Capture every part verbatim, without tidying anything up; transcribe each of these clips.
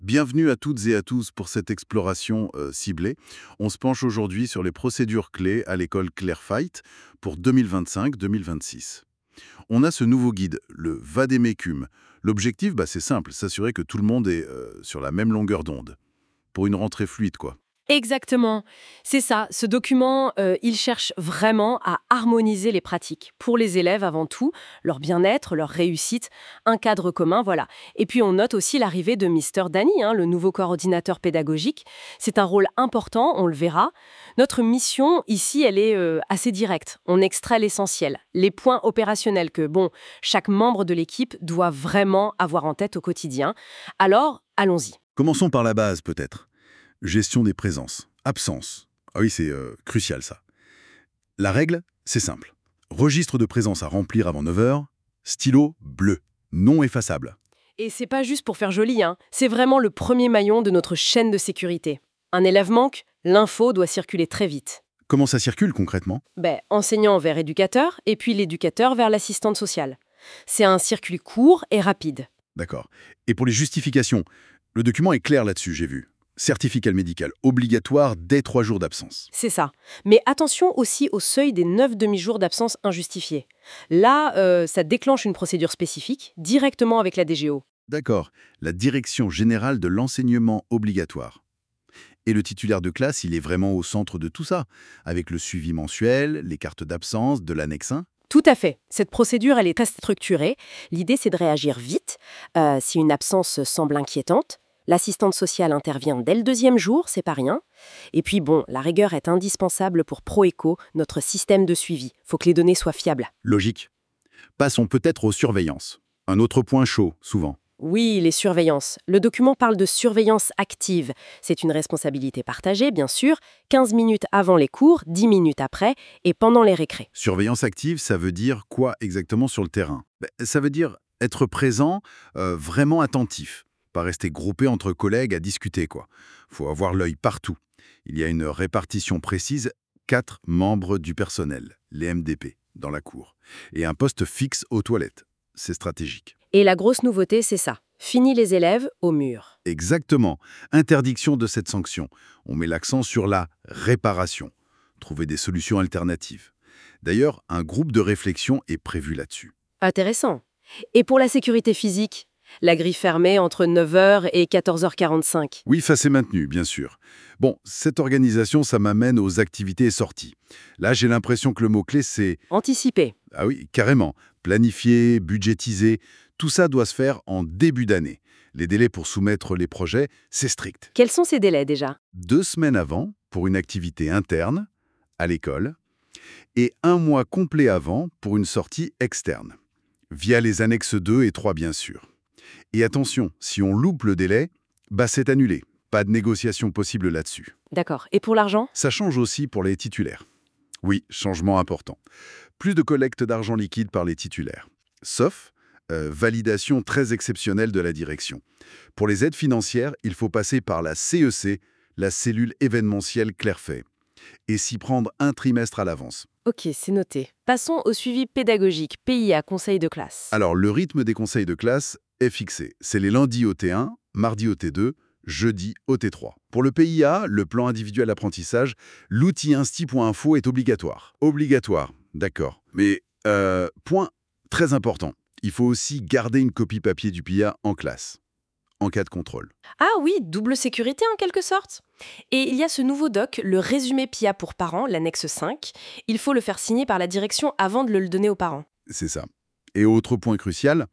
Bienvenue à toutes et à tous pour cette exploration euh, ciblée. On se penche aujourd'hui sur les procédures clés à l'école Clairfight pour deux mille vingt-cinq deux mille vingt-six. On a ce nouveau guide, le Vademecum. L'objectif, bah, c'est simple, s'assurer que tout le monde est euh, sur la même longueur d'onde. Pour une rentrée fluide, quoi. Exactement. C'est ça. Ce document, euh, il cherche vraiment à harmoniser les pratiques. Pour les élèves avant tout, leur bien-être, leur réussite, un cadre commun, voilà. Et puis on note aussi l'arrivée de Mister Danny, hein, le nouveau coordinateur pédagogique. C'est un rôle important, on le verra. Notre mission ici, elle est euh, assez directe. On extrait l'essentiel, les points opérationnels que, bon, chaque membre de l'équipe doit vraiment avoir en tête au quotidien. Alors, allons-y. Commençons par la base, peut-être. Gestion des présences. Absence. Ah oui, c'est euh, crucial, ça. La règle, c'est simple. Registre de présence à remplir avant neuf heures, stylo bleu, non effaçable. Et c'est pas juste pour faire joli, hein. C'est vraiment le premier maillon de notre chaîne de sécurité. Un élève manque, l'info doit circuler très vite. Comment ça circule concrètement? Ben, enseignant vers éducateur, et puis l'éducateur vers l'assistante sociale. C'est un circuit court et rapide. D'accord. Et pour les justifications, le document est clair là-dessus, j'ai vu. Certificat médical obligatoire dès trois jours d'absence. C'est ça. Mais attention aussi au seuil des neuf demi-jours d'absence injustifiés. Là, euh, ça déclenche une procédure spécifique, directement avec la D G O. D'accord. La direction générale de l'enseignement obligatoire. Et le titulaire de classe, il est vraiment au centre de tout ça, avec le suivi mensuel, les cartes d'absence, de l'annexe un. Tout à fait. Cette procédure, elle est très structurée. L'idée, c'est de réagir vite euh, si une absence semble inquiétante. L'assistante sociale intervient dès le deuxième jour, c'est pas rien. Et puis bon, la rigueur est indispensable pour ProEco, notre système de suivi. Faut que les données soient fiables. Logique. Passons peut-être aux surveillances. Un autre point chaud, souvent. Oui, les surveillances. Le document parle de surveillance active. C'est une responsabilité partagée, bien sûr, quinze minutes avant les cours, dix minutes après et pendant les récrés. Surveillance active, ça veut dire quoi exactement sur le terrain? Ben, ça veut dire être présent, euh, vraiment attentif. Pas rester groupé entre collègues à discuter, quoi. Faut avoir l'œil partout. Il y a une répartition précise, quatre membres du personnel, les M D P, dans la cour, et un poste fixe aux toilettes. C'est stratégique. Et la grosse nouveauté, c'est ça. Fini les élèves au mur. Exactement. Interdiction de cette sanction. On met l'accent sur la réparation. Trouver des solutions alternatives. D'ailleurs, un groupe de réflexion est prévu là-dessus. Intéressant. Et pour la sécurité physique, la grille fermée entre neuf heures et quatorze heures quarante-cinq. Oui, ça c'est maintenu, bien sûr. Bon, cette organisation, ça m'amène aux activités et sorties. Là, j'ai l'impression que le mot-clé, c'est... Anticipé. Ah oui, carrément. Planifier, budgétiser, tout ça doit se faire en début d'année. Les délais pour soumettre les projets, c'est strict. Quels sont ces délais déjà? Deux semaines avant, pour une activité interne, à l'école, et un mois complet avant pour une sortie externe, via les annexes deux et trois bien sûr. Et attention, si on loupe le délai, bah c'est annulé. Pas de négociation possible là-dessus. D'accord. Et pour l'argent? Ça change aussi pour les titulaires. Oui, changement important. Plus de collecte d'argent liquide par les titulaires. Sauf euh, validation très exceptionnelle de la direction. Pour les aides financières, il faut passer par la C E C, la cellule événementielle Clairfait, et s'y prendre un trimestre à l'avance. Ok, c'est noté. Passons au suivi pédagogique, P I A, conseil de classe. Alors, le rythme des conseils de classe est fixé. C'est les lundis au T un, mardi au T deux, jeudi au T trois. Pour le P I A, le plan individuel d'apprentissage, l'outil insti point info est obligatoire. Obligatoire, d'accord. Mais, euh, point très important, il faut aussi garder une copie papier du P I A en classe, en cas de contrôle. Ah oui, double sécurité en quelque sorte. Et il y a ce nouveau doc, le résumé P I A pour parents, l'annexe cinq. Il faut le faire signer par la direction avant de le donner aux parents. C'est ça. Et autre point crucial,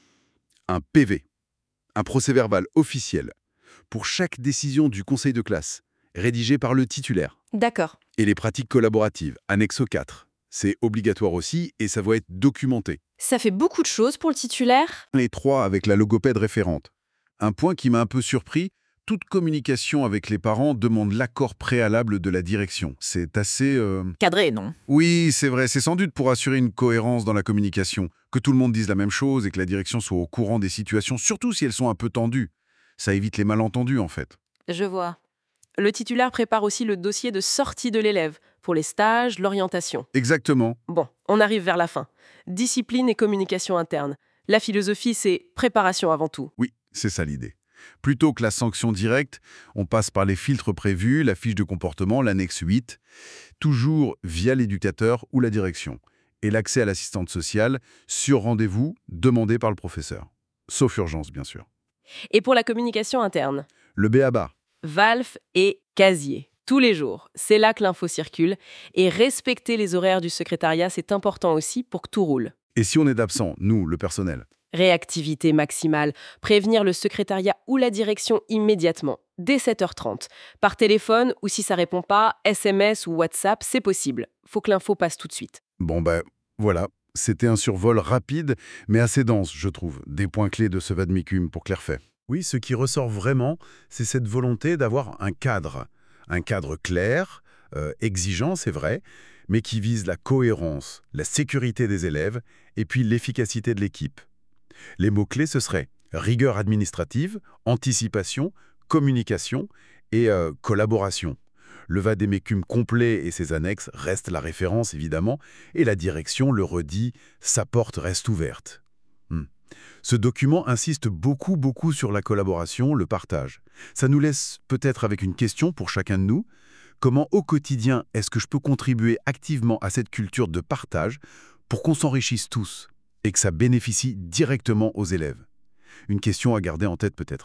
un P V, un procès-verbal officiel, pour chaque décision du conseil de classe, rédigé par le titulaire. D'accord. Et les pratiques collaboratives, annexe quatre. C'est obligatoire aussi et ça doit être documenté. Ça fait beaucoup de choses pour le titulaire. Les trois avec la logopède référente. Un point qui m'a un peu surpris, toute communication avec les parents demande l'accord préalable de la direction. C'est assez... euh, Cadré, non? Oui, c'est vrai, c'est sans doute pour assurer une cohérence dans la communication, que tout le monde dise la même chose et que la direction soit au courant des situations, surtout si elles sont un peu tendues. Ça évite les malentendus, en fait. Je vois. Le titulaire prépare aussi le dossier de sortie de l'élève, pour les stages, l'orientation. Exactement. Bon, on arrive vers la fin. Discipline et communication interne. La philosophie, c'est préparation avant tout. Oui, c'est ça l'idée. Plutôt que la sanction directe, on passe par les filtres prévus, la fiche de comportement, l'annexe huit, toujours via l'éducateur ou la direction. Et l'accès à l'assistante sociale, sur rendez-vous, demandé par le professeur. Sauf urgence, bien sûr. Et pour la communication interne, Le b a ba. Valf et casier. Tous les jours, c'est là que l'info circule. Et respecter les horaires du secrétariat, c'est important aussi pour que tout roule. Et si on est absent, nous, le personnel? Réactivité maximale. Prévenir le secrétariat ou la direction immédiatement, dès sept heures trente. Par téléphone ou si ça répond pas, S M S ou WhatsApp, c'est possible. Faut que l'info passe tout de suite. Bon ben, voilà. C'était un survol rapide, mais assez dense, je trouve. Des points clés de ce vademecum pour Clairfait. Oui, ce qui ressort vraiment, c'est cette volonté d'avoir un cadre. Un cadre clair, euh, exigeant, c'est vrai, mais qui vise la cohérence, la sécurité des élèves et puis l'efficacité de l'équipe. Les mots-clés, ce seraient rigueur administrative, anticipation, communication et euh, collaboration. Le vademecum complet et ses annexes restent la référence, évidemment, et la direction le redit, sa porte reste ouverte. Hmm. Ce document insiste beaucoup, beaucoup sur la collaboration, le partage. Ça nous laisse peut-être avec une question pour chacun de nous. Comment au quotidien est-ce que je peux contribuer activement à cette culture de partage pour qu'on s'enrichisse tous et que ça bénéficie directement aux élèves? Une question à garder en tête peut-être.